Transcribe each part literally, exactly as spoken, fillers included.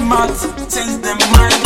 mouth, change them mind.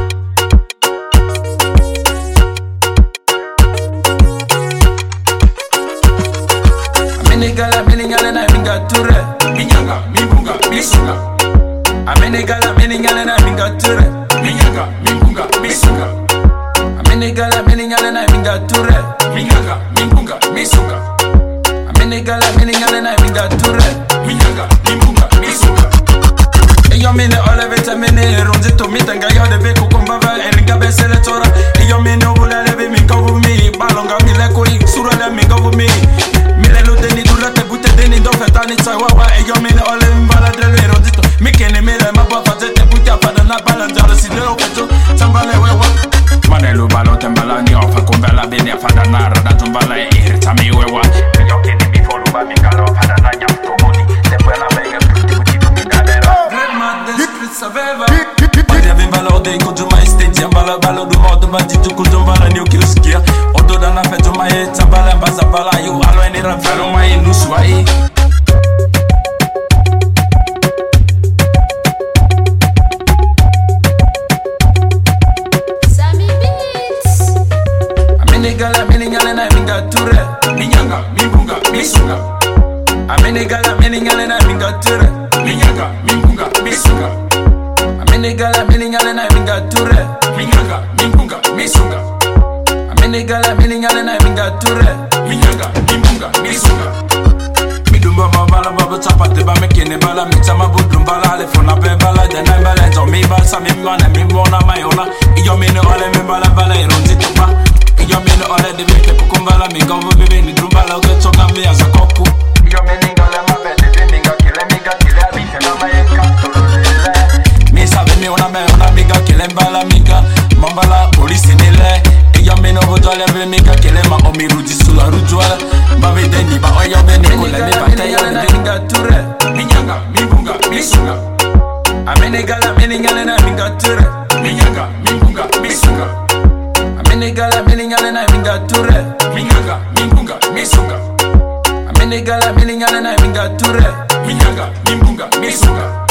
Amenigala, meningala na minga ture. Minyanga, mimbunga, misunga. Amenigala, meningala na minga ture. Minyanga, mimbunga, misunga. Amenigala, meningala na minga ture. Minyanga, mimbunga, misunga. Amenigala, meningala na minga ture. Minyanga, mimbunga, misunga. Eyo mine ole vete mine ronzi to mitanga yo de be kukumba va eringa besele tora. Eyo mine obula leve minga vumi balonga mile koi sura le minga vumi. Mile lo deni dula te bute deni do fetani tsawawa. Eyo mine ole mbala de le ronzi to mikene mile mabwa fate te bute afada na balanjara si le ofeto tambale wewa. Manelo balo tembala ni ofa kumbela beni afada na rada tumbala e irita mi wewa. Eyo kene mi folu ba minga lo afada na nyamto moni. Tebuela mega puti puti puti dadera. Saveva Maria vem valor de encontro mais stage Bala bala do modo bandido com o bala new que os guia Odo da na festa uma eta bala basa bala eu alo ene ravelo mai no suai Sami Beats Amenigala meningala na minga ture Minyanga mimbunga misunga Amenigala meningala na minga ture Minyanga mimbunga misunga Amenigala, meningala na minga ture. Minyanga, mimbunga, misunga. Amenigala, meningala na minga ture. Minyanga, mimbunga, misunga. Midumba bala baba chapate ba mekene bala mitama budumba la le fona be bala dena bala nzo mi bala sa mi mana mi mona mayona. Iyo mene ole mi bala bala ironzi tuba. Iyo mene ole de beke kukumbala mi gombo bebe ni dumba la uge choka mi azakoku. Iyo meningala mabe de minga kile minga kile abite na mayeka tololele. Mi sabe mi una me una amiga que le embala amiga Mambala polisi nile Eya me no voto ale ve miga que le ma omi ruji sula rujwala Babe deni ba oya be ni kule ni bata ya le minga ture Minyanga, mimbunga, misunga Amenigala, meningala na minga ture Minyanga, mimbunga, misunga Amenigala, meningala na minga ture Minyanga, mimbunga, misunga Amenigala, meningala na minga ture Minyanga, mimbunga, misunga